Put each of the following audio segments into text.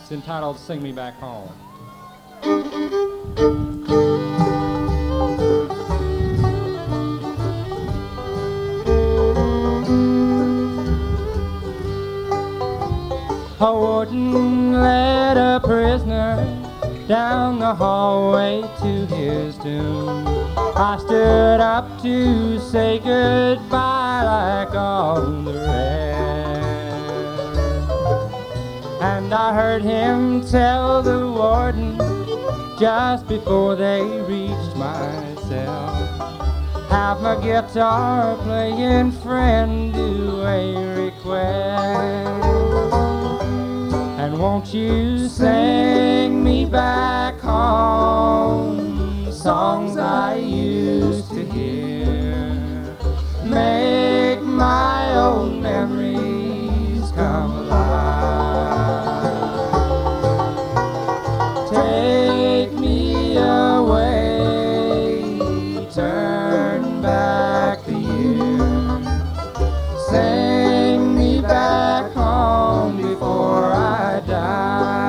It's entitled Sing Me Back Home. A warden led a prisoner down the hallway to his doom. I stood up to say goodbye like all the rest, and I heard him tell the warden just before they reached my cell, have my guitar playing friend do a request, and won't you sing me back home songs I used to hear, make my old memories come alive, take me away, turn back the year, sing me back home before I die.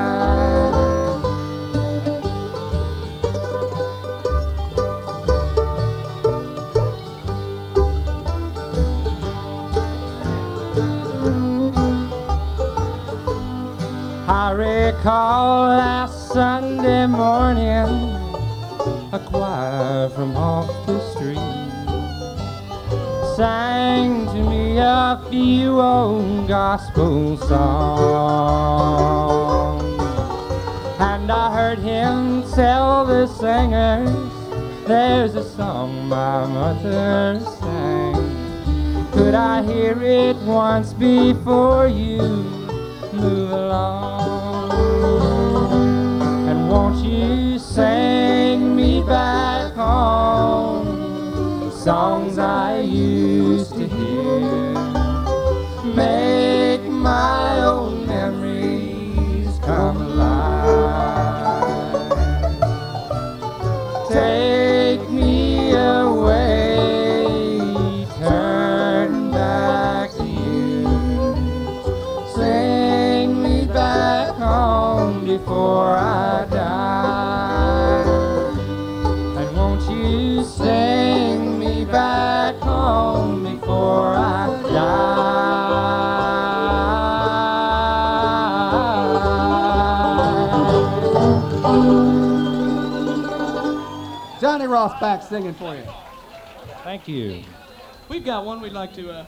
I recall last Sunday morning, a choir from off the street sang to me a few old gospel songs, and I heard him tell the singers, there's a song my mother sang, could I hear it once before you move along, and won't you sing me back home songs I used to hear, make my old memories come alive, take me away, turn back the years, sing me back home before I die, and won't you sing me back home before I die. Johnny Ross back singing for you. Thank you. We've got one we'd like to,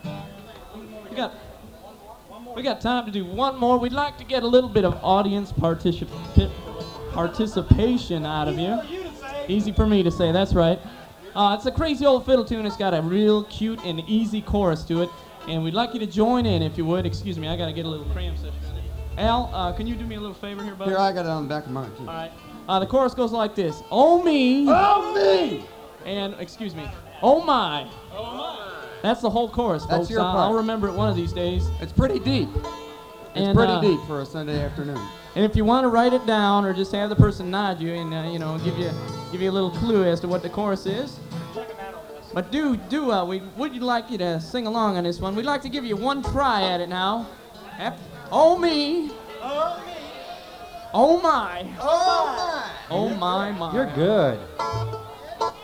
we got time to do one more. We'd like to get a little bit of audience participation out of you. Easy for me to say, that's right. It's a crazy old fiddle tune. It's got a real cute and easy chorus to it, and we'd like you to join in if you would. Excuse me, I gotta get a little cram session in it. Al, can you do me a little favor here, buddy? Here, I got it on the back of mine, too. All right. The chorus goes like this. Oh me. Oh me. And, excuse me. Oh my. Oh my. That's the whole chorus, That's folks. your part. I'll remember it one of these days. It's pretty deep. It's pretty deep for a Sunday afternoon. And if you want to write it down or just have the person nod you and, give you a little clue as to what the chorus is. But we would like you to sing along on this one. We'd like to give you one try at it now. Oh me. Oh me. Oh my. Oh my. Oh my. You're good.